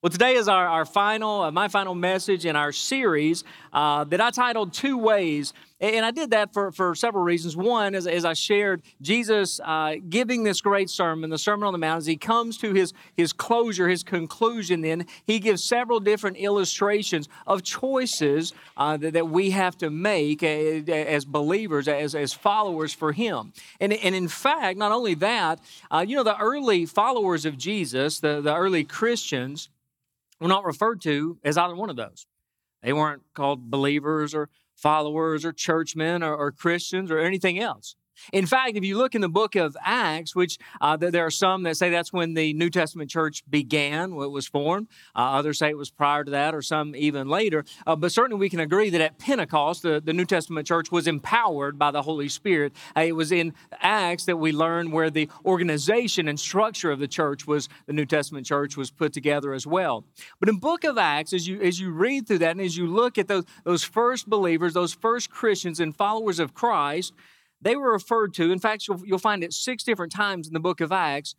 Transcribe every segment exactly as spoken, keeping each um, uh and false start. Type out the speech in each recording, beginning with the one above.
Well, today is our, our final, uh, my final message in our series uh, that I titled Two Ways. And I did that for, for several reasons. One, as, as I shared, Jesus uh, giving this great sermon, the Sermon on the Mount, as he comes to his, his closure, his conclusion, then he gives several different illustrations of choices uh, that, that we have to make as, as believers, as, as followers for him. And, and in fact, not only that, uh, you know, the early followers of Jesus, the, the early Christians, were not referred to as either one of those. They weren't called believers or followers or churchmen or, or Christians or anything else. In fact, if you look in the book of Acts, which uh, there are some that say that's when the New Testament church began, when it was formed. Uh, others say it was prior to that or some even later. Uh, but certainly we can agree that at Pentecost, the, the New Testament church was empowered by the Holy Spirit. Uh, it was in Acts that we learned where the organization and structure of the church was, the New Testament church was put together as well. But in book of Acts, as you as you read through that and as you look at those, those first believers, those first Christians and followers of Christ, they were referred to, in fact, you'll, you'll find it six different times in the book of Acts,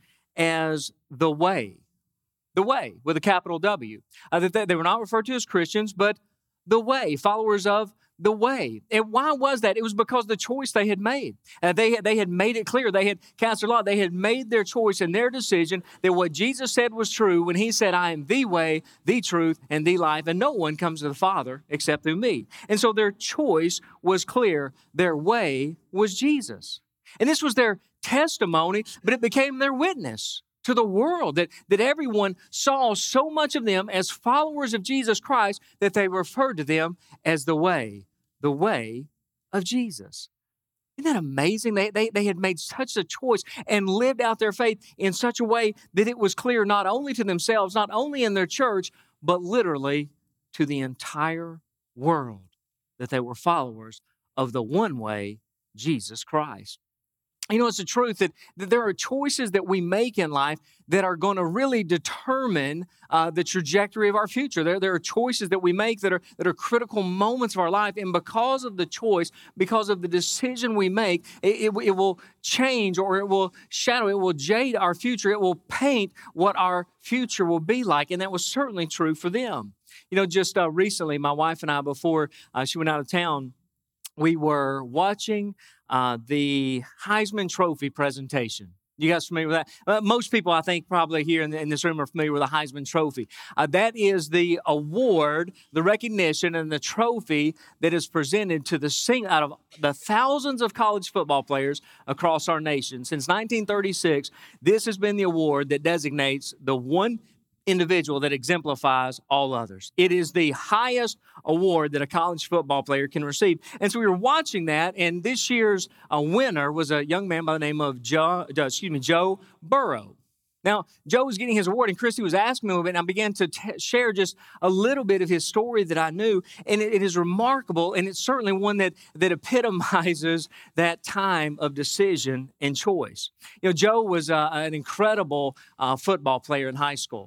as the way. The way, with a capital W. Uh, that they, they were not referred to as Christians, but the way, followers of the way. And why was that? It was because of the choice they had made. Uh, they, had, they had made it clear. They had cast their lot. They had made their choice and their decision that what Jesus said was true when he said, I am the way, the truth, and the life, and no one comes to the Father except through me. And so their choice was clear. Their way was Jesus. And this was their testimony, but it became their witness to the world, that, that everyone saw so much of them as followers of Jesus Christ that they referred to them as the way, the way of Jesus. Isn't that amazing? They, they, they had made such a choice and lived out their faith in such a way that it was clear not only to themselves, not only in their church, but literally to the entire world that they were followers of the one way, Jesus Christ. You know, it's the truth that, that there are choices that we make in life that are going to really determine uh, the trajectory of our future. There, there are choices that we make that are, that are critical moments of our life. And because of the choice, because of the decision we make, it, it, it will change or it will shadow, it will jade our future. It will paint what our future will be like. And that was certainly true for them. You know, just uh, recently, my wife and I, before uh, she went out of town, we were watching uh, the Heisman Trophy presentation. You guys familiar with that? Uh, most people, I think, probably here in, the, in this room are familiar with the Heisman Trophy. Uh, that is the award, the recognition, and the trophy that is presented to the sing out of the thousands of college football players across our nation. Since nineteen thirty-six, this has been the award that designates the one individual that exemplifies all others. It is the highest award that a college football player can receive. And so we were watching that, and this year's uh, winner was a young man by the name of Joe, uh, excuse me, Joe Burrow. Now, Joe was getting his award, and Christy was asking me a little bit, and I began to t- share just a little bit of his story that I knew, and it, it is remarkable, and it's certainly one that, that epitomizes that time of decision and choice. You know, Joe was uh, an incredible uh, football player in high school.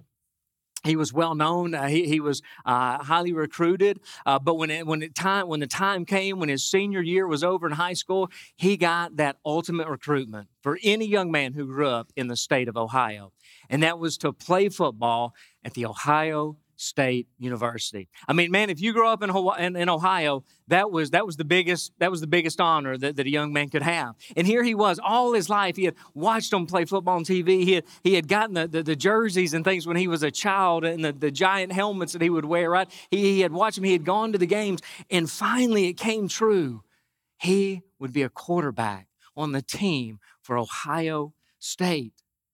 He was well known. Uh, he, he was uh, highly recruited. Uh, but when it, when it time when the time came, when his senior year was over in high school, he got that ultimate recruitment for any young man who grew up in the state of Ohio, and that was to play football at the Ohio State University. I mean, man, if you grew up in, Hawaii, in, in Ohio, that was that was the biggest that was the biggest honor that, that a young man could have. And here he was, all his life he had watched them play football on T V. He had he had gotten the, the, the jerseys and things when he was a child, and the, the giant helmets that he would wear. Right, he, he had watched them. He had gone to the games, and finally it came true. He would be a quarterback on the team for Ohio State.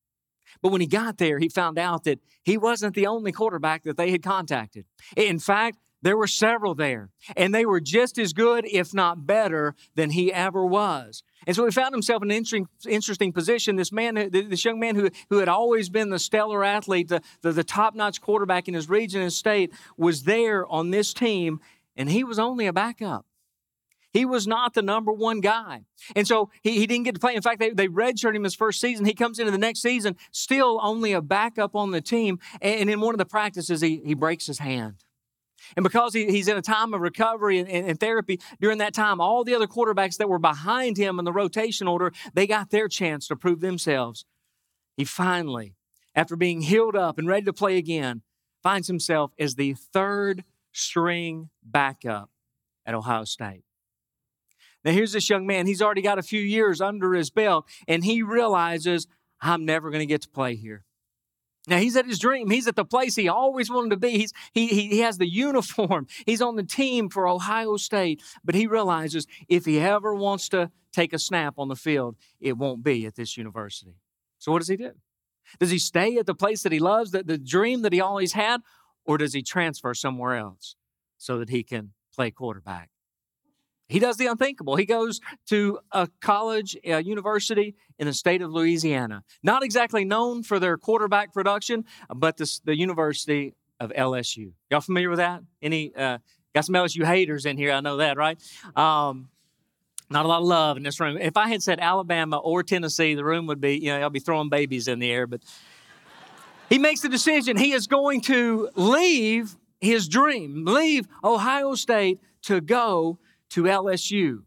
But when he got there, he found out that he wasn't the only quarterback that they had contacted. In fact, there were several there, and they were just as good, if not better, than he ever was. And so he found himself in an interesting, interesting position. This man, this young man who, who had always been the stellar athlete, the, the, the top-notch quarterback in his region and state, was there on this team, and he was only a backup. He was not the number one guy. And so he, he didn't get to play. In fact, they, they redshirted him his first season. He comes into the next season, still only a backup on the team. And, and in one of the practices, he, he breaks his hand. And because he, he's in a time of recovery and, and, and therapy, during that time, all the other quarterbacks that were behind him in the rotation order, they got their chance to prove themselves. He finally, after being healed up and ready to play again, finds himself as the third string backup at Ohio State. Now, here's this young man. He's already got a few years under his belt, and he realizes, I'm never going to get to play here. Now, he's at his dream. He's at the place he always wanted to be. He's, he, he, he has the uniform. He's on the team for Ohio State. But he realizes if he ever wants to take a snap on the field, it won't be at this university. So what does he do? Does he stay at the place that he loves, the, the dream that he always had, or does he transfer somewhere else so that he can play quarterback? He does the unthinkable. He goes to a college, a university in the state of Louisiana. Not exactly known for their quarterback production, but the, the University of L S U. Y'all familiar with that? Any, uh, got some L S U haters in here, I know that, right? Um, not a lot of love in this room. If I had said Alabama or Tennessee, the room would be, you know, I'll be throwing babies in the air. But he makes the decision. He is going to leave his dream, leave Ohio State to go to L S U.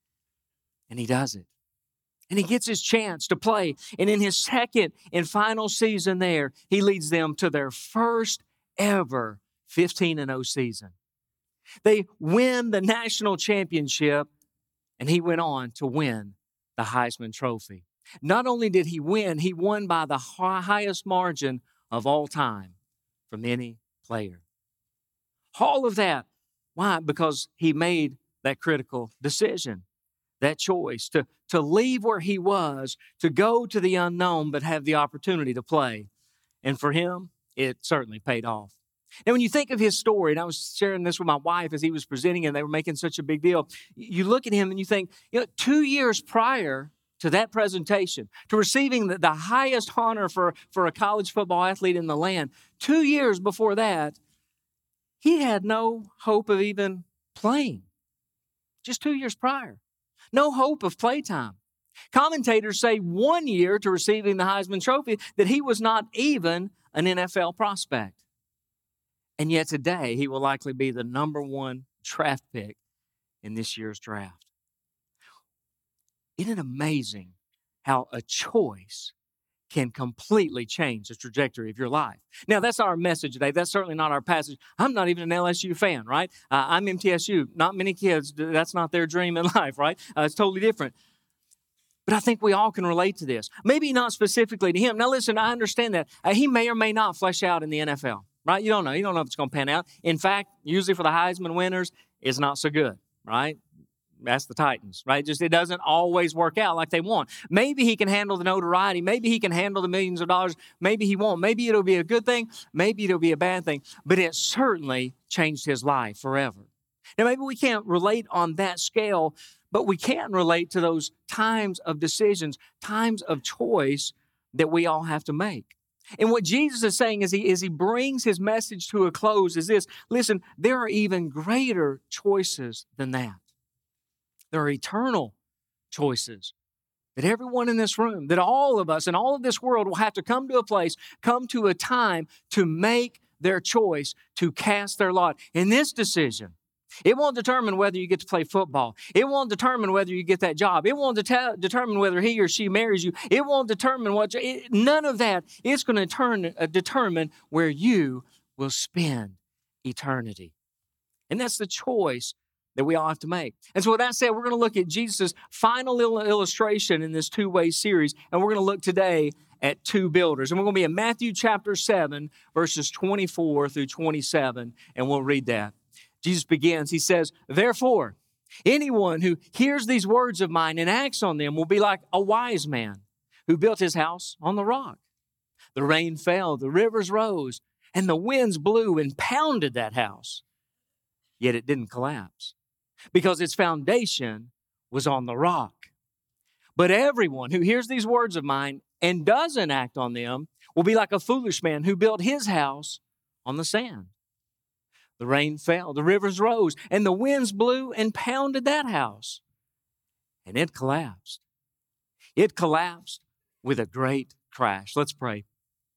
And he does it. And he gets his chance to play. And in his second and final season there, he leads them to their first ever fifteen and oh season. They win the national championship, and he went on to win the Heisman Trophy. Not only did he win, he won by the highest margin of all time from any player. All of that. Why? Because he made that critical decision, that choice to, to leave where he was, to go to the unknown, but have the opportunity to play. And for him, it certainly paid off. Now, when you think of his story, and I was sharing this with my wife as he was presenting, and they were making such a big deal, you look at him and you think, you know, two years prior to that presentation, to receiving the, the highest honor for, for a college football athlete in the land, two years before that, he had no hope of even playing. Just two years prior. No hope of playtime. Commentators say one year to receiving the Heisman Trophy that he was not even an N F L prospect. And yet today, he will likely be the number one draft pick in this year's draft. Isn't it amazing how a choice can completely change the trajectory of your life? Now, that's our message today. That's certainly not our passage. I'm not even an L S U fan, right? Uh, I'm M T S U. Not many kids, that's not their dream in life, right? Uh, it's totally different. But I think we all can relate to this. Maybe not specifically to him. Now, listen, I understand that. Uh, he may or may not flesh out in the N F L, right? You don't know. You don't know if it's going to pan out. In fact, usually for the Heisman winners, it's not so good, right? That's the Titans, right? Just it doesn't always work out like they want. Maybe he can handle the notoriety. Maybe he can handle the millions of dollars. Maybe he won't. Maybe it'll be a good thing. Maybe it'll be a bad thing. But it certainly changed his life forever. Now, maybe we can't relate on that scale, but we can relate to those times of decisions, times of choice that we all have to make. And what Jesus is saying as he, as he brings his message to a close is this. Listen, there are even greater choices than that. There are eternal choices that everyone in this room, that all of us and all of this world will have to come to a place, come to a time to make their choice, to cast their lot. In this decision, it won't determine whether you get to play football. It won't determine whether you get that job. It won't det- determine whether he or she marries you. It won't determine what, it, none of that. It's going to turn, uh, determine where you will spend eternity. And that's the choice that we all have to make. And so with that said, we're going to look at Jesus' final il- illustration in this two-way series, and we're going to look today at two builders. And we're going to be in Matthew chapter seven, verses twenty-four through twenty-seven, and we'll read that. Jesus begins, he says, "Therefore, anyone who hears these words of mine and acts on them will be like a wise man who built his house on the rock. The rain fell, the rivers rose, and the winds blew and pounded that house. Yet it didn't collapse, because its foundation was on the rock. But everyone who hears these words of mine and doesn't act on them will be like a foolish man who built his house on the sand. The rain fell, the rivers rose, and the winds blew and pounded that house. And it collapsed. It collapsed with a great crash." Let's pray.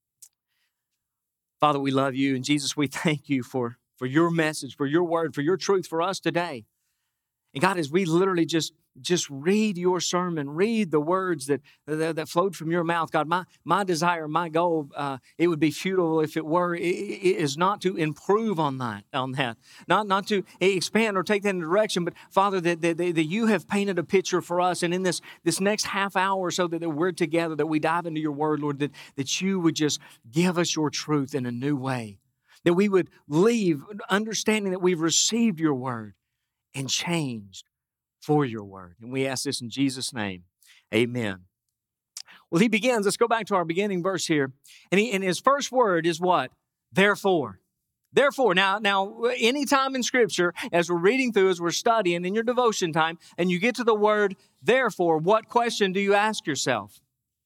Father, we love you. And Jesus, we thank you for, for your message, for your word, for your truth for us today. And God, as we literally just just read your sermon, read the words that, that, that flowed from your mouth. God, my, my desire, my goal, uh, it would be futile if it were, it, it is not to improve on that, on that, not, not to expand or take that in a direction, but Father, that, that, that you have painted a picture for us. And in this, this next half hour, so that, that we're together, that we dive into your word, Lord, that, that you would just give us your truth in a new way, that we would leave understanding that we've received your word and changed for your word. And we ask this in Jesus' name. Amen. Well, he begins, let's go back to our beginning verse here. And, he, and his first word is what? Therefore. Therefore. Now, now, anytime in Scripture, as we're reading through, as we're studying in your devotion time, and you get to the word therefore, what question do you ask yourself?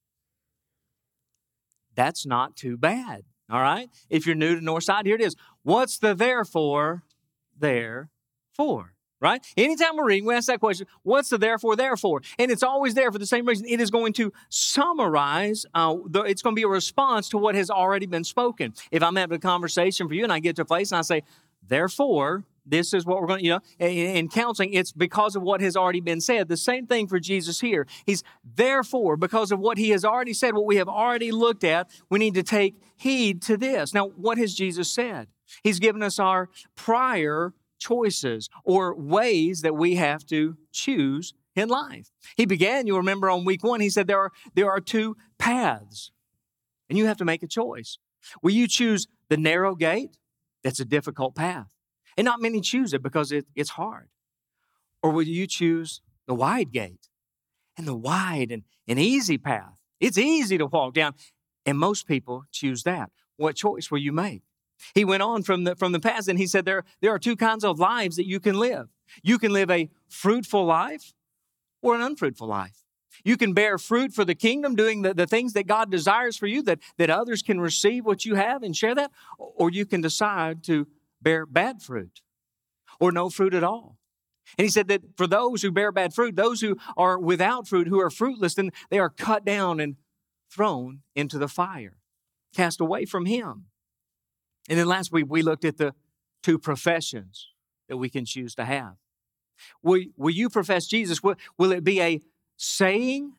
That's not too bad. All right? If you're new to Northside, here it is. What's the therefore there for? Right? Anytime we're reading, we ask that question, what's the therefore, therefore? And it's always there for the same reason. It is going to summarize, uh, the, it's going to be a response to what has already been spoken. If I'm having a conversation for you and I get to a place and I say, therefore, this is what we're going to, you know, in, in counseling, it's because of what has already been said. The same thing for Jesus here. He's therefore, because of what he has already said, what we have already looked at, we need to take heed to this. Now, what has Jesus said? He's given us our prior choices or ways that we have to choose in life. He began, you remember on week one, he said there are, there are two paths and you have to make a choice. Will you choose the narrow gate? That's a difficult path. And not many choose it because it, it's hard. Or will you choose the wide gate and the wide and, and easy path? It's easy to walk down. And most people choose that. What choice will you make? He went on from the, from the past and he said there, there are two kinds of lives that you can live. You can live a fruitful life or an unfruitful life. You can bear fruit for the kingdom, doing the, the things that God desires for you, that, that others can receive what you have and share that. Or you can decide to bear bad fruit or no fruit at all. And he said that for those who bear bad fruit, those who are without fruit, who are fruitless, then they are cut down and thrown into the fire, cast away from him. And then last week, we looked at the two professions that we can choose to have. Will, will you profess Jesus? Will, will it be a saying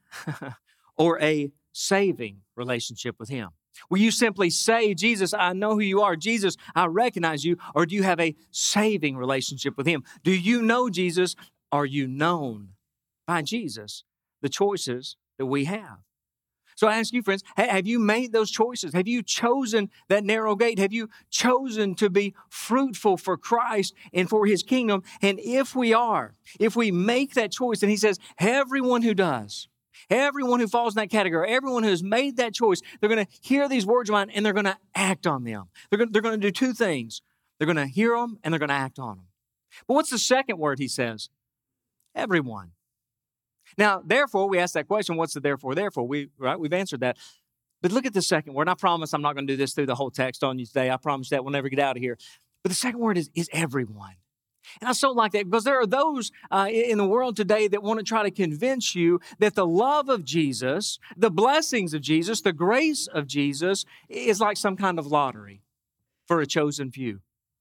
or a saving relationship with him? Will you simply say, Jesus, I know who you are. Jesus, I recognize you. Or do you have a saving relationship with him? Do you know Jesus? Are you known by Jesus? The choices that we have. So I ask you, friends, have you made those choices? Have you chosen that narrow gate? Have you chosen to be fruitful for Christ and for his kingdom? And if we are, if we make that choice, and he says, everyone who does, everyone who falls in that category, everyone who has made that choice, they're going to hear these words of mine and they're going to act on them. They're going, they're going to do two things. They're going to hear them and they're going to act on them. But what's the second word he says? Everyone. Now, therefore, we ask that question, what's the therefore, therefore? We, right, we've answered that. But look at the second word. And I promise I'm not going to do this through the whole text on you today. I promise that we'll never get out of here. But the second word is, is everyone. And I so like that because there are those uh, in the world today that want to try to convince you that the love of Jesus, the blessings of Jesus, the grace of Jesus is like some kind of lottery for a chosen few.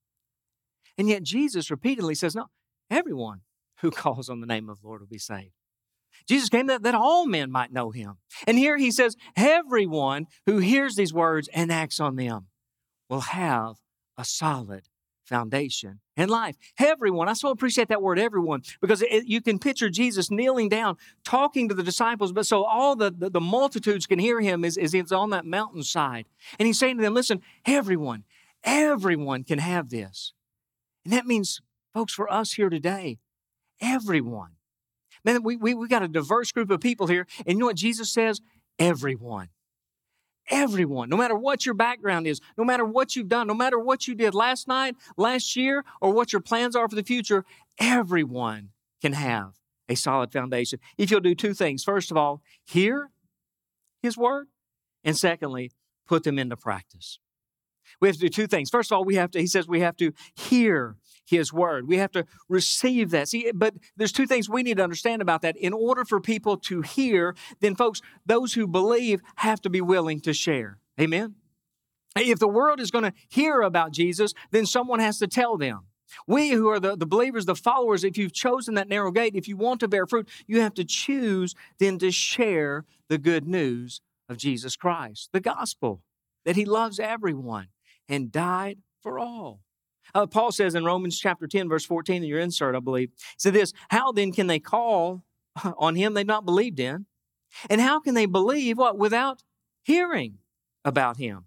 And yet Jesus repeatedly says, no, everyone who calls on the name of the Lord will be saved. Jesus came that, that all men might know him. And here he says, everyone who hears these words and acts on them will have a solid foundation in life. Everyone. I so appreciate that word, everyone, because it, you can picture Jesus kneeling down, talking to the disciples, but so all the, the, the multitudes can hear him as, as he's on that mountainside. And he's saying to them, listen, everyone, everyone can have this. And that means, folks, for us here today, everyone. Man, we, we, we got a diverse group of people here. And you know what Jesus says? Everyone. Everyone. No matter what your background is, no matter what you've done, no matter what you did last night, last year, or what your plans are for the future, everyone can have a solid foundation. If you'll do two things. First of all, hear his word. And secondly, put them into practice. We have to do two things. First of all, we have to, he says we have to hear his word. We have to receive that. See, but there's two things we need to understand about that. In order for people to hear, then folks, those who believe have to be willing to share. Amen? If the world is going to hear about Jesus, then someone has to tell them. We who are the, the believers, the followers, if you've chosen that narrow gate, if you want to bear fruit, you have to choose then to share the good news of Jesus Christ, the gospel, that he loves everyone and died for all. Uh, Paul says in Romans chapter ten, verse fourteen, in your insert, I believe, he said this, how then can they call on him they've not believed in? And how can they believe what? Without hearing about him.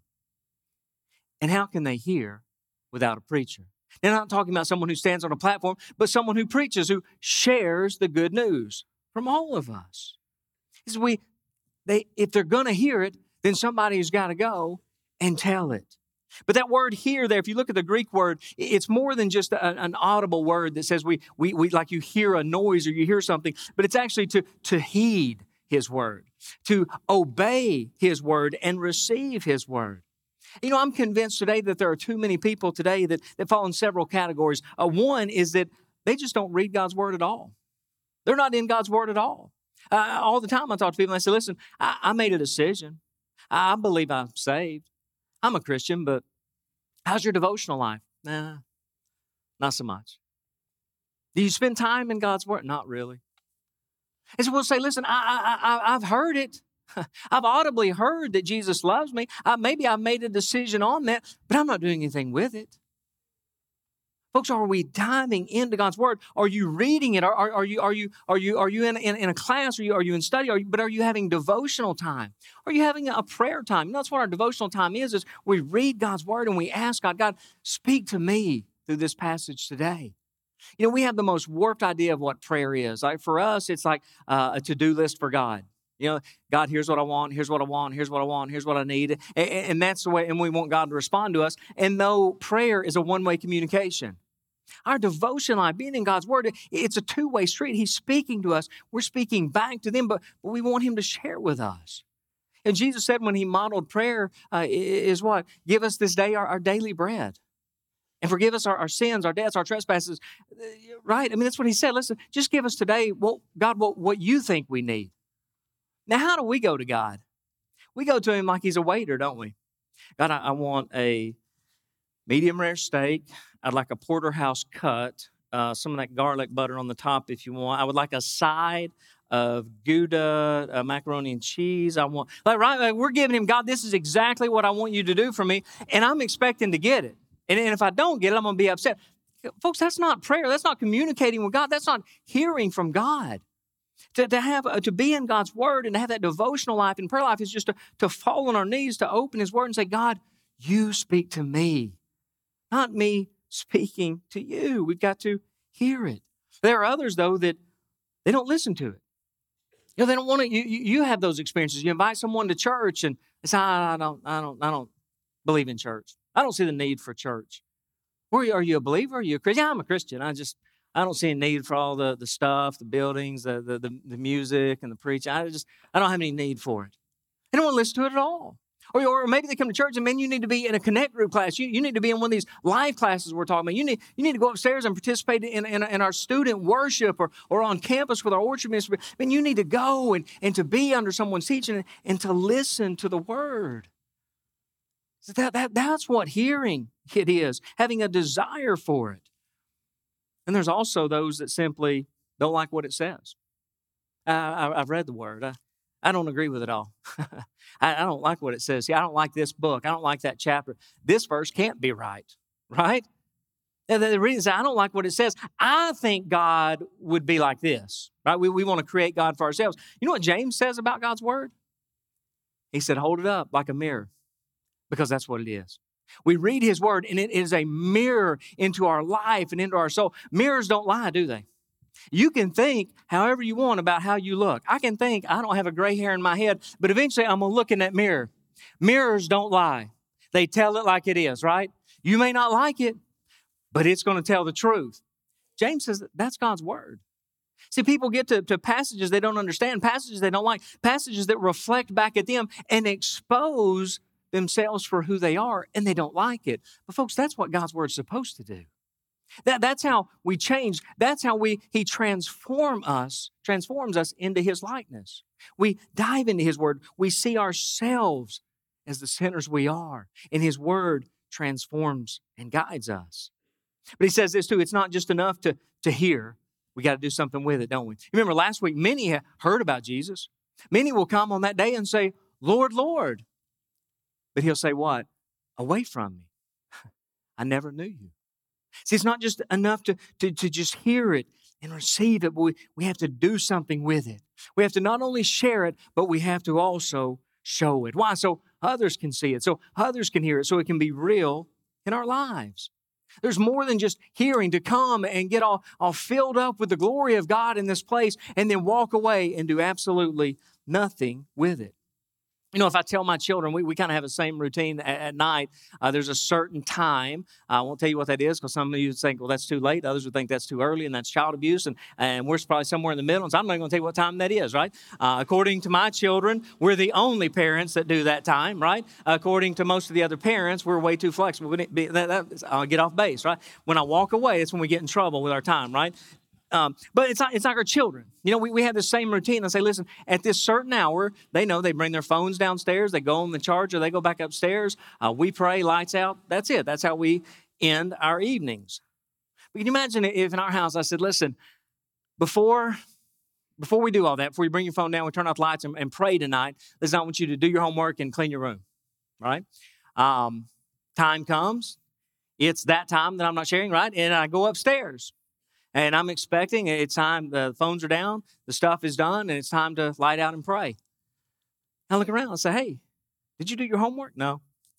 And how can they hear without a preacher? They're not talking about someone who stands on a platform, but someone who preaches, who shares the good news from all of us. Is we, they, if they're going to hear it, then somebody's got to go and tell it. But that word "hear" there, if you look at the Greek word, it's more than just a, an audible word that says we, we, we, like you hear a noise or you hear something, but it's actually to, to heed his word, to obey his word and receive his word. You know, I'm convinced today that there are too many people today that, that fall in several categories. Uh, one is that they just don't read God's word at all. They're not in God's word at all. Uh, all the time I talk to people and I say, listen, I, I made a decision. I believe I'm saved. I'm a Christian, but how's your devotional life? Nah, not so much. Do you spend time in God's word? Not really. And so we'll say, listen, I, I, I, I've heard it. I've audibly heard that Jesus loves me. I, maybe I've made a decision on that, but I'm not doing anything with it. Folks, are we diving into God's word? Are you reading it? Are, are, are you are you are you are you in, in, in a class? Are you are you in study? Are you, but are you having devotional time? Are you having a prayer time? You know, that's what our devotional time is. Is we read God's word and we ask God, God, speak to me through this passage today. You know, we have the most warped idea of what prayer is. Like for us, it's like uh, a to-do list for God. You know, God, here's what I want, here's what I want, here's what I want, here's what I need. And, and that's the way, and we want God to respond to us. And though prayer is a one-way communication, our devotion life, being in God's word, it's a two-way street. He's speaking to us. We're speaking back to them, but, but we want him to share with us. And Jesus said when he modeled prayer uh, is what? Give us this day our, our daily bread. And forgive us our, our sins, our debts, our trespasses. Right? I mean, that's what he said. Listen, just give us today, what, God, what, what you think we need. Now, how do we go to God? We go to him like he's a waiter, don't we? God, I, I want a medium rare steak. I'd like a porterhouse cut, uh, some of that garlic butter on the top if you want. I would like a side of Gouda, uh, macaroni and cheese. I want, like, right, like we're giving him, God, this is exactly what I want you to do for me, and I'm expecting to get it. And, and if I don't get it, I'm going to be upset. Folks, that's not prayer. That's not communicating with God. That's not hearing from God. To, to have uh, to be in God's word and to have that devotional life and prayer life is just to, to fall on our knees, to open his word and say, God, you speak to me, not me speaking to you. We've got to hear it. There are others, though, that they don't listen to it. You know, they don't want to. You, you have those experiences. You invite someone to church and they say, I, I don't, I don't, I don't believe in church. I don't see the need for church. Are you, are you a believer? Are you a Christian? Yeah, I'm a Christian. I just I don't see a need for all the, the stuff, the buildings, the, the, the, the music and the preaching. I just, I don't have any need for it. They don't want to listen to it at all. Or, or maybe they come to church and, man, you need to be in a connect group class. You, you need to be in one of these live classes we're talking about. You need, you need to go upstairs and participate in, in, in our student worship or, or on campus with our orchard ministry. I mean, you need to go and, and to be under someone's teaching and, and to listen to the word. So that, that, that's what hearing it is, having a desire for it. And there's also those that simply don't like what it says. I, I, I've read the word. I, I don't agree with it all. I, I don't like what it says. See, I don't like this book. I don't like that chapter. This verse can't be right, right? And the reason is I don't like what it says. I think God would be like this, right? We, we want to create God for ourselves. You know what James says about God's word? He said, hold it up like a mirror, because that's what it is. We read his word, and it is a mirror into our life and into our soul. Mirrors don't lie, do they? You can think however you want about how you look. I can think I don't have a gray hair in my head, but eventually I'm going to look in that mirror. Mirrors don't lie. They tell it like it is, right? You may not like it, but it's going to tell the truth. James says that's God's word. See, people get to, to passages they don't understand, passages they don't like, passages that reflect back at them and expose themselves for who they are, and they don't like it. But folks, that's what God's word is supposed to do. That, that's how we change. That's how we He transform us, transforms us into His likeness. We dive into His word. We see ourselves as the sinners we are, and His word transforms and guides us. But he says this too, it's not just enough to, to hear. We got to do something with it, don't we? Remember last week, many heard about Jesus. Many will come on that day and say, Lord, Lord. But he'll say what? Away from me. I never knew you. See, it's not just enough to, to, to just hear it and receive it, but we, we have to do something with it. We have to not only share it, but we have to also show it. Why? So others can see it, so others can hear it, so it can be real in our lives. There's more than just hearing, to come and get all, all filled up with the glory of God in this place and then walk away and do absolutely nothing with it. You know, if I tell my children, we, we kind of have the same routine at, at night. Uh, there's a certain time. I won't tell you what that is because some of you think, well, that's too late. Others would think that's too early and that's child abuse. And, and we're probably somewhere in the middle. And so I'm not going to tell you what time that is, right? Uh, according to my children, we're the only parents that do that time, right? According to most of the other parents, we're way too flexible. We be, that, that, I'll get off base, right? When I walk away, it's when we get in trouble with our time, right? Um, but it's not, it's like our children. You know, we, we have the same routine. I say, listen, at this certain hour, they know they bring their phones downstairs. They go on the charger. They go back upstairs. Uh, we pray, lights out. That's it. That's how we end our evenings. But can you imagine if in our house I said, listen, before, before we do all that, before you bring your phone down, we turn off lights and, and pray tonight, listen, I want you to do your homework and clean your room, right? Um, time comes. It's that time that I'm not sharing, right? And I go upstairs. And I'm expecting it's time, the phones are down, the stuff is done, and it's time to light out and pray. I look around and say, hey, did you do your homework? No.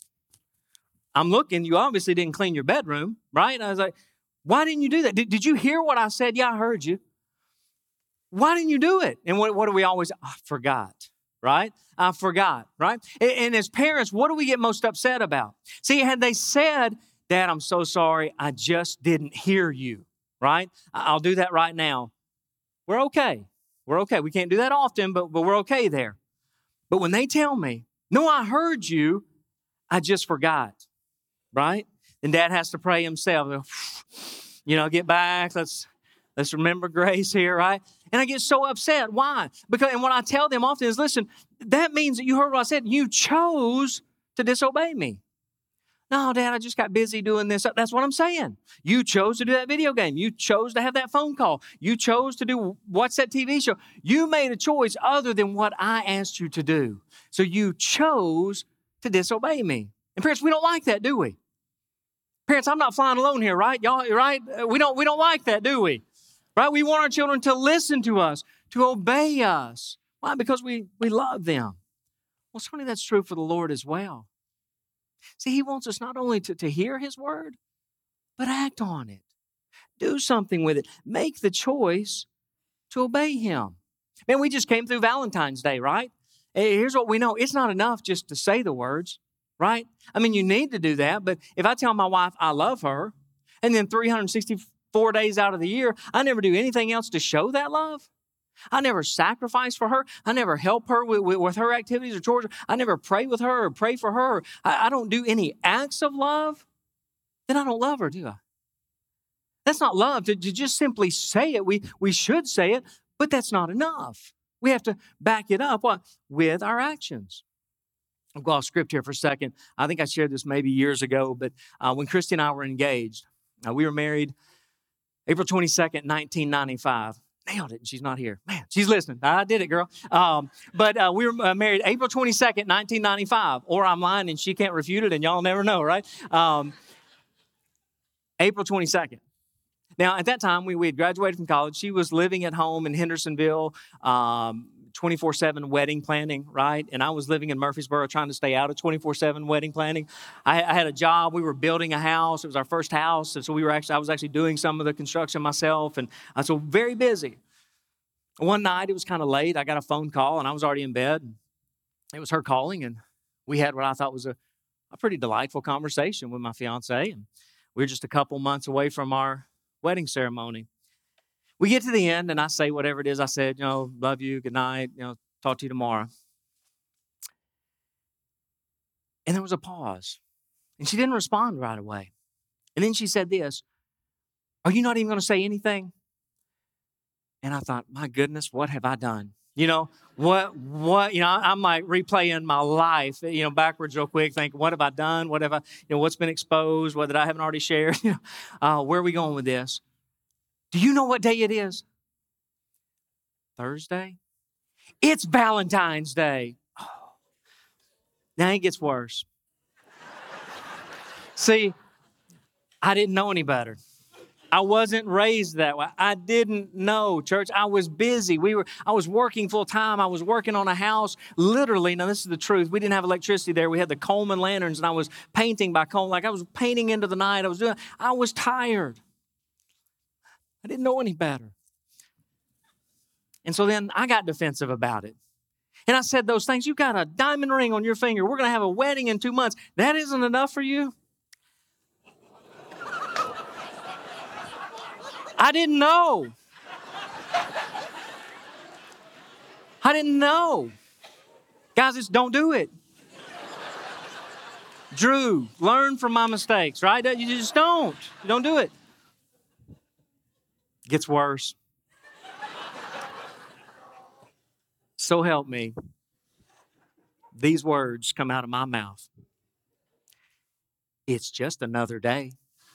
I'm looking, you obviously didn't clean your bedroom, right? I was like, why didn't you do that? Did, did you hear what I said? Yeah, I heard you. Why didn't you do it? And what, what do we always, I forgot, right? I forgot, right? And, and as parents, what do we get most upset about? See, had they said, Dad, I'm so sorry, I just didn't hear you. Right? I'll do that right now. We're okay. We're okay. We can't do that often, but, but we're okay there. But when they tell me, no, I heard you, I just forgot. Right? Then Dad has to pray himself. You know, get back. Let's let's remember grace here, right? And I get so upset. Why? Because and what I tell them often is, listen, that means that you heard what I said. You chose to disobey me. No, Dad, I just got busy doing this. That's what I'm saying. You chose to do that video game. You chose to have that phone call. You chose to do watch that T V show. You made a choice other than what I asked you to do. So you chose to disobey me. And parents, we don't like that, do we? Parents, I'm not flying alone here, right? Y'all, right? We don't, we don't like that, do we? Right? We want our children to listen to us, to obey us. Why? Because we, we love them. Well, certainly that's true for the Lord as well. See, He wants us not only to, to hear His word, but act on it. Do something with it. Make the choice to obey Him. Man, we just came through Valentine's Day, right? Here's what we know. It's not enough just to say the words, right? I mean, you need to do that, but if I tell my wife I love her, and then three hundred sixty-four days out of the year, I never do anything else to show that love, I never sacrifice for her. I never help her with, with, with her activities or chores. I never pray with her or pray for her. I, I don't do any acts of love. Then I don't love her, do I? That's not love to, to just simply say it. We, we should say it, but that's not enough. We have to back it up what? With our actions. I'll go off script here for a second. I think I shared this maybe years ago, but uh, when Christy and I were engaged, uh, we were married April twenty-second, nineteen ninety-five. Nailed it, and she's not here. Man, she's listening. I did it, girl. Um, but uh, we were uh, married April twenty-second, nineteen ninety-five. Or I'm lying, and she can't refute it, and y'all never know, right? Um, April twenty-second. Now, at that time, we, we had graduated from college. She was living at home in Hendersonville, um, twenty-four seven wedding planning, right? And I was living in Murfreesboro trying to stay out of twenty-four seven wedding planning. I, I had a job. We were building a house. It was our first house. And so we were actually, I was actually doing some of the construction myself. And uh, so very busy. One night, it was kind of late. I got a phone call, and I was already in bed. It was her calling, and we had what I thought was a, a pretty delightful conversation with my fiance. And we were just a couple months away from our wedding ceremony. We get to the end, and I say whatever it is I said, you know, love you, good night, you know, talk to you tomorrow. And there was a pause, and she didn't respond right away. And then she said this, are you not even going to say anything? And I thought, my goodness, what have I done? You know, what, what, you know, I'm like replaying my life, you know, backwards real quick, thinking, what have I done? What have I, you know, what's been exposed? What that I haven't already shared? uh, where are we going with this? Do you know what day it is? Thursday? It's Valentine's Day. Oh. Now it gets worse. See, I didn't know any better. I wasn't raised that way. I didn't know, church. I was busy. We were. I was working full time. I was working on a house. Literally, now this is the truth. We didn't have electricity there. We had the Coleman lanterns, and I was painting by Coleman. Like I was painting into the night. I was doing. I was tired. I didn't know any better. And so then I got defensive about it. And I said those things. You've got a diamond ring on your finger. We're going to have a wedding in two months. That isn't enough for you? I didn't know. I didn't know. Guys, just don't do it. Drew, learn from my mistakes, right? You just don't. You don't do it. It gets worse. So help me. These words come out of my mouth. It's just another day.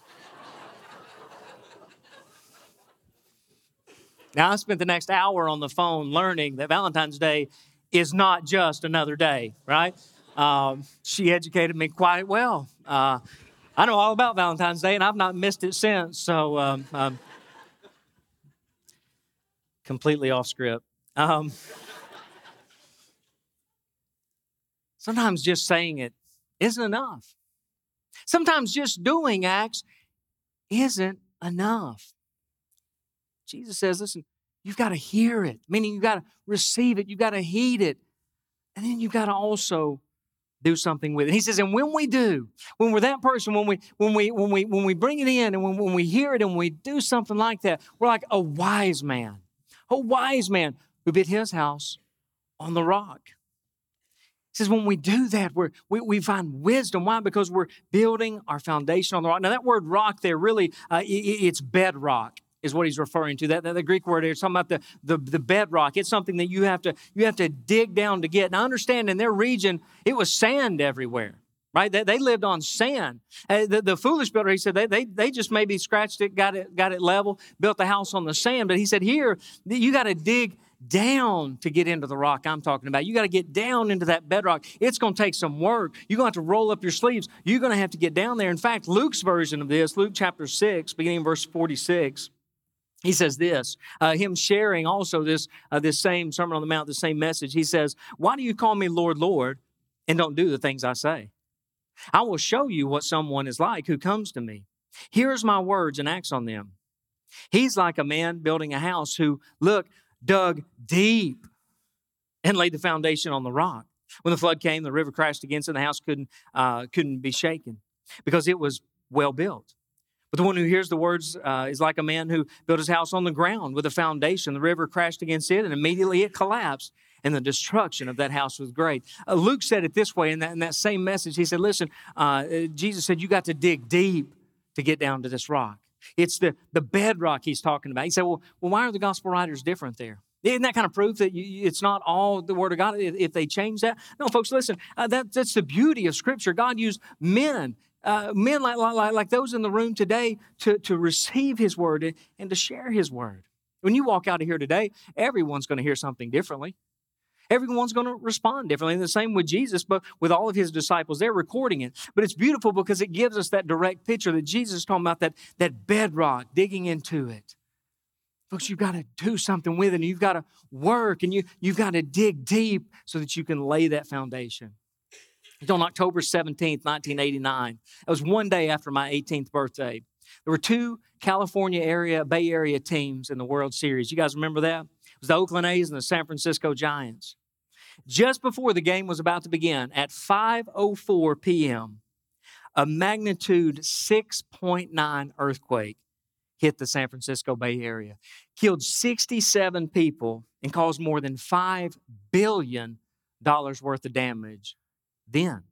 Now, I spent the next hour on the phone learning that Valentine's Day is not just another day, right? Um, she educated me quite well. Uh, I know all about Valentine's Day, and I've not missed it since, so um, um, completely off script. Um, sometimes just saying it isn't enough. Sometimes just doing acts isn't enough. Jesus says, listen, you've got to hear it, meaning you've got to receive it, you've got to heed it, and then you've got to also do something with it. He says, and when we do, when we're that person, when we when we when we when we bring it in, and when, when we hear it and we do something like that, we're like a wise man, a wise man who built his house on the rock. He says, when we do that, we're, we we find wisdom. Why? Because we're building our foundation on the rock. Now, that word rock there really, uh, it, it's bedrock. Is what he's referring to. That, that the Greek word is talking about the, the, the bedrock. It's something that you have to you have to dig down to get. Now, understand in their region, it was sand everywhere, right? They, they lived on sand. Uh, the, the foolish builder, he said, they, they they just maybe scratched it, got it, got it level, built the house on the sand. But he said, here, you got to dig down to get into the rock I'm talking about. You got to get down into that bedrock. It's going to take some work. You're going to have to roll up your sleeves. You're going to have to get down there. In fact, Luke's version of this, Luke chapter six, beginning in verse forty-six, he says this, uh, him sharing also this uh, this same Sermon on the Mount, the same message. He says, why do you call me Lord, Lord, and don't do the things I say? I will show you what someone is like who comes to me. Here's my words and acts on them. He's like a man building a house who, look, dug deep and laid the foundation on the rock. When the flood came, the river crashed against it, and the house couldn't, uh, couldn't be shaken because it was well built. But the one who hears the words uh, is like a man who built his house on the ground with a foundation. The river crashed against it, and immediately it collapsed, and the destruction of that house was great. Uh, Luke said it this way in that, in that same message. He said, listen, uh, Jesus said, you got to dig deep to get down to this rock. It's the, the bedrock he's talking about. He said, well, well, why are the gospel writers different there? Isn't that kind of proof that you, it's not all the Word of God if, if they change that? No, folks, listen, uh, that, that's the beauty of Scripture. God used men Uh, men like, like, like those in the room today to, to receive His Word and, and to share His Word. When you walk out of here today, everyone's going to hear something differently. Everyone's going to respond differently. And the same with Jesus, but with all of His disciples, they're recording it. But it's beautiful because it gives us that direct picture that Jesus is talking about, that, that bedrock, digging into it. Folks, you've got to do something with it, and you've got to work, and you, you've got to dig deep so that you can lay that foundation. It's on October seventeenth, nineteen eighty-nine. It was one day after my eighteenth birthday. There were two California area, Bay Area teams in the World Series. You guys remember that? It was the Oakland A's and the San Francisco Giants. Just before the game was about to begin, at five oh four p.m., a magnitude six point nine earthquake hit the San Francisco Bay Area, killed sixty-seven people, and caused more than five billion dollars worth of damage. Then,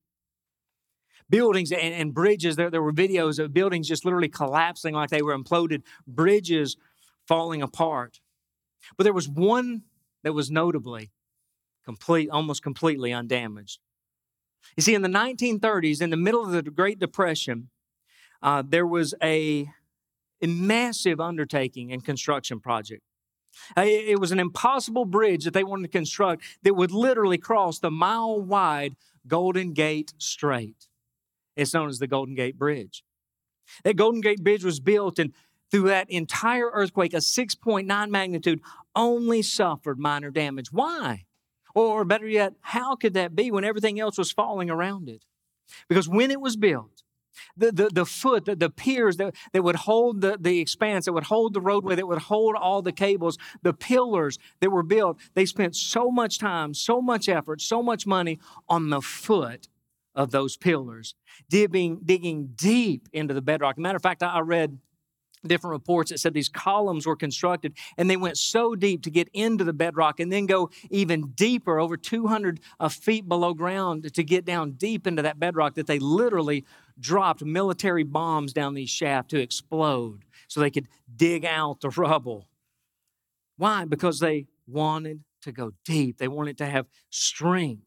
buildings and, and bridges, there, there were videos of buildings just literally collapsing like they were imploded, bridges falling apart. But there was one that was notably complete, almost completely undamaged. You see, in the nineteen thirties, in the middle of the Great Depression, uh, there was a, a massive undertaking and construction project. Uh, It it was an impossible bridge that they wanted to construct that would literally cross the mile-wide Golden Gate Strait. It's known as the Golden Gate Bridge. That Golden Gate Bridge was built, and through that entire earthquake, a six point nine magnitude, only suffered minor damage. Why? Or better yet, how could that be when everything else was falling around it? Because when it was built, the, the, the foot, the, the piers that, that would hold the, the expanse, that would hold the roadway, that would hold all the cables, the pillars that were built, they spent so much time, so much effort, so much money on the foot of those pillars, digging, digging deep into the bedrock. Matter of fact, I I read different reports that said these columns were constructed and they went so deep to get into the bedrock and then go even deeper, over two hundred feet below ground, to get down deep into that bedrock, that they literally dropped military bombs down these shafts to explode so they could dig out the rubble. Why? Because they wanted to go deep. They wanted to have strength.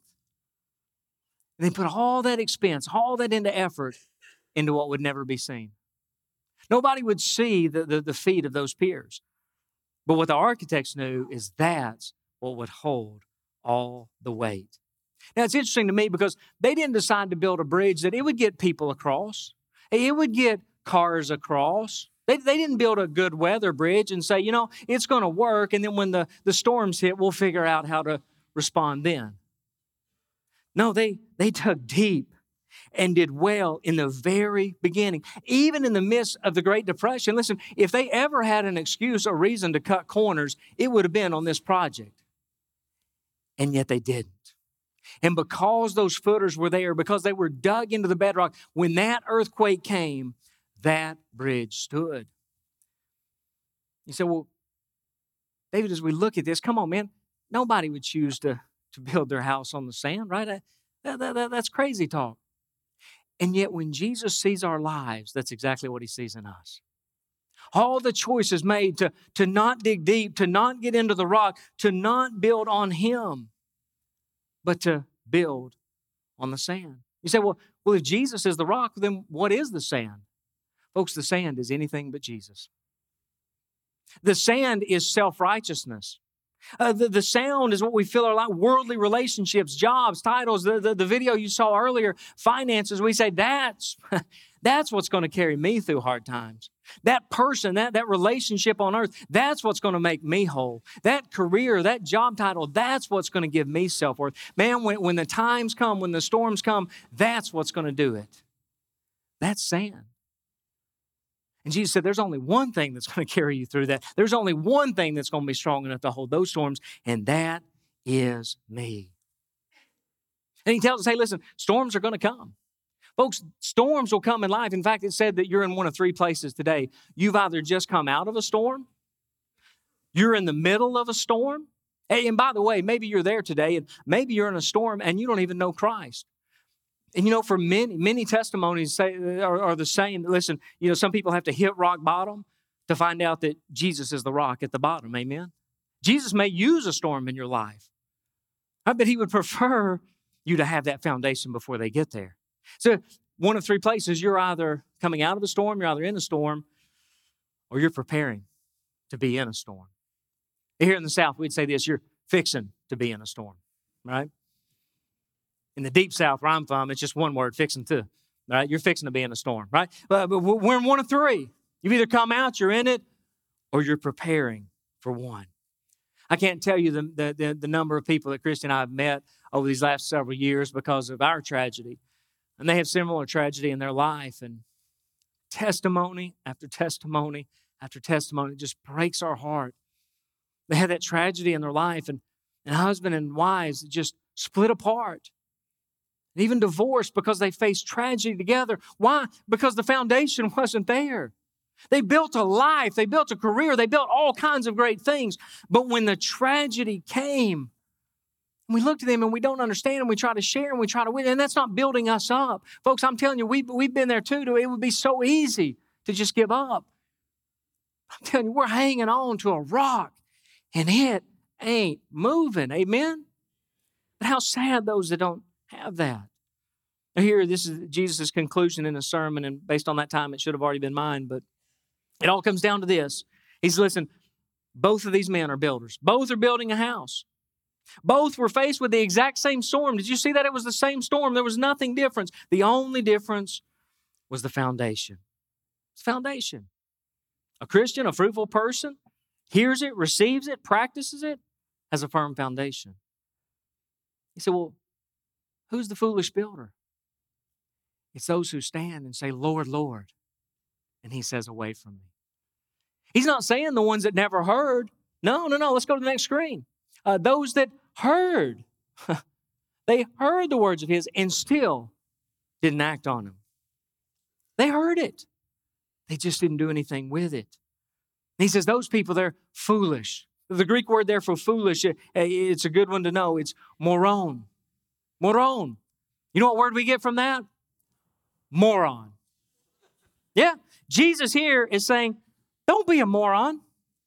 And they put all that expense, all that into effort into what would never be seen. Nobody would see the, the, the feet of those piers. But what the architects knew is that's what would hold all the weight. Now, it's interesting to me because they didn't decide to build a bridge that it would get people across. It would get cars across. They, they didn't build a good weather bridge and say, you know, it's going to work, and then when the, the storms hit, we'll figure out how to respond then. No, they, they dug deep and did well in the very beginning. Even in the midst of the Great Depression, listen, if they ever had an excuse or reason to cut corners, it would have been on this project. And yet they didn't. And because those footers were there, because they were dug into the bedrock, when that earthquake came, that bridge stood. You say, well, David, as we look at this, come on, man, nobody would choose to, to build their house on the sand, right? That, that, that, that's crazy talk. And yet when Jesus sees our lives, that's exactly what he sees in us. All the choices made to, to not dig deep, to not get into the rock, to not build on him, but to build on the sand. You say, well, well, if Jesus is the rock, then what is the sand? Folks, the sand is anything but Jesus. The sand is self-righteousness. Uh, the, the sound is what we fill our life, worldly relationships, jobs, titles, the, the, the video you saw earlier, finances. We say, that's, that's what's going to carry me through hard times. That person, that, that relationship on earth, that's what's going to make me whole. That career, that job title, that's what's going to give me self-worth. Man, when, when the times come, when the storms come, that's what's going to do it. That's sand. And Jesus said, there's only one thing that's going to carry you through that. There's only one thing that's going to be strong enough to hold those storms, and that is me. And he tells us, hey, listen, storms are going to come. Folks, storms will come in life. In fact, it said that you're in one of three places today. You've either just come out of a storm, you're in the middle of a storm, hey, and by the way, maybe you're there today, and maybe you're in a storm and you don't even know Christ. And you know, for many, many testimonies say, are, are the same. Listen, you know, some people have to hit rock bottom to find out that Jesus is the rock at the bottom. Amen? Jesus may use a storm in your life, but he would prefer you to have that foundation before they get there. So one of three places, you're either coming out of a storm, you're either in a storm, or you're preparing to be in a storm. Here in the South, we'd say this, you're fixing to be in a storm, right? In the deep South where I'm from, it's just one word, fixing to, right? You're fixing to be in a storm, right? But we're in one of three. You've either come out, you're in it, or you're preparing for one. I can't tell you the, the, the number of people that Christy and I have met over these last several years because of our tragedy. And they have similar tragedy in their life. And testimony after testimony after testimony just breaks our heart. They had that tragedy in their life, and, and husband and wives just split apart. And even divorced because they faced tragedy together. Why? Because the foundation wasn't there. They built a life, they built a career, they built all kinds of great things. But when the tragedy came, we look at them and we don't understand, and we try to share and we try to win. And that's not building us up. Folks, I'm telling you, we've, we've been there too. It would be so easy to just give up. I'm telling you, we're hanging on to a rock, and it ain't moving. Amen? But how sad those that don't have that. Now here, this is Jesus' conclusion in a sermon, and based on that time, it should have already been mine, but it all comes down to this. He says, listen, both of these men are builders. Both are building a house. Both were faced with the exact same storm. Did you see that? It was the same storm. There was nothing different. The only difference was the foundation. It's foundation. A Christian, a fruitful person, hears it, receives it, practices it, has a firm foundation. He said, well, who's the foolish builder? It's those who stand and say, Lord, Lord. And he says, away from me. He's not saying the ones that never heard. No, no, no. Let's go to the next screen. Uh, those that heard. They heard the words of his and still didn't act on them. They heard it. They just didn't do anything with it. And he says, those people, they're foolish. The Greek word there for foolish, it's a good one to know. It's moron. Moron. You know what word we get from that? Moron. Yeah. Jesus here is saying, don't be a moron.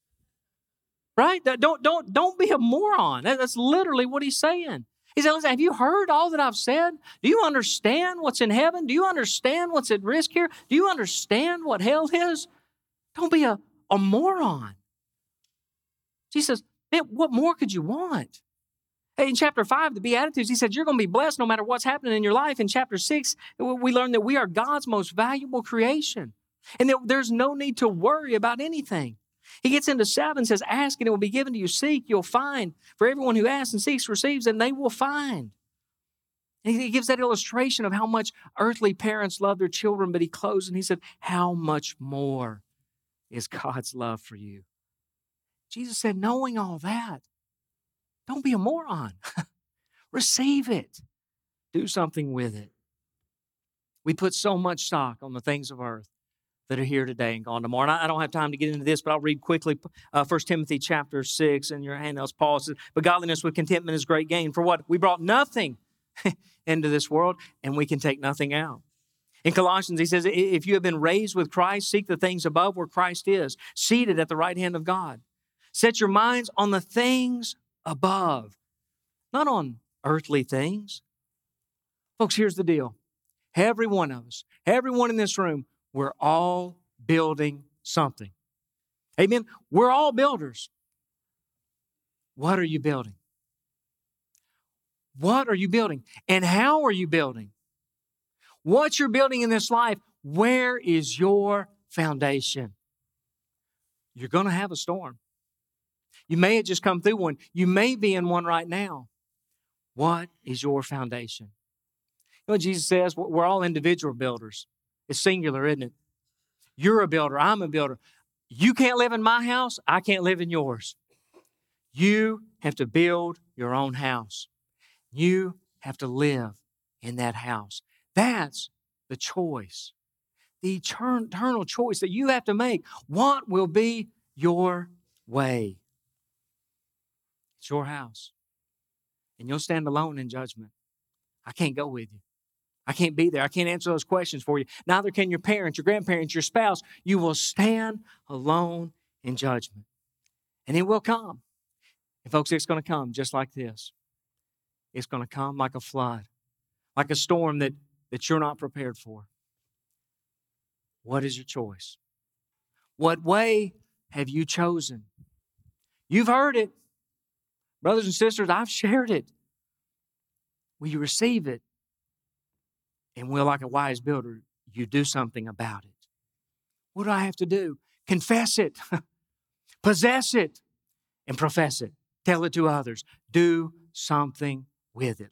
Right? Don't, don't, don't be a moron. That's literally what he's saying. He said, listen, have you heard all that I've said? Do you understand what's in heaven? Do you understand what's at risk here? Do you understand what hell is? Don't be a, a moron. Jesus says, man, what more could you want? Hey, in chapter five, the Beatitudes, he said, you're going to be blessed no matter what's happening in your life. In chapter six, we learn that we are God's most valuable creation and that there's no need to worry about anything. He gets into seven and says, ask and it will be given to you. Seek, you'll find. For everyone who asks and seeks receives, and they will find. And he gives that illustration of how much earthly parents love their children, but he closed and he said, how much more is God's love for you? Jesus said, knowing all that, don't be a moron. Receive it. Do something with it. We put so much stock on the things of earth that are here today and gone tomorrow. And I don't have time to get into this, but I'll read quickly uh, First Timothy chapter six in your handouts. Paul says, but godliness with contentment is great gain. For what? We brought nothing into this world, and we can take nothing out. In Colossians, he says, if you have been raised with Christ, seek the things above where Christ is, seated at the right hand of God. Set your minds on the things above, not on earthly things. Folks, here's the deal. Every one of us, everyone in this room, we're all building something. Amen? We're all builders. What are you building? What are you building? And how are you building? What you're building in this life, where is your foundation? You're going to have a storm. You may have just come through one. You may be in one right now. What is your foundation? You know what Jesus says? We're all individual builders. It's singular, isn't it? You're a builder. I'm a builder. You can't live in my house. I can't live in yours. You have to build your own house. You have to live in that house. That's the choice, the eternal choice that you have to make. What will be your way? It's your house. And you'll stand alone in judgment. I can't go with you. I can't be there. I can't answer those questions for you. Neither can your parents, your grandparents, your spouse. You will stand alone in judgment. And it will come. And folks, it's going to come just like this. It's going to come like a flood, like a storm that, that you're not prepared for. What is your choice? What way have you chosen? You've heard it. Brothers and sisters, I've shared it. Will you receive it? And will, like a wise builder, you do something about it? What do I have to do? Confess it, possess it, and profess it. Tell it to others. Do something with it.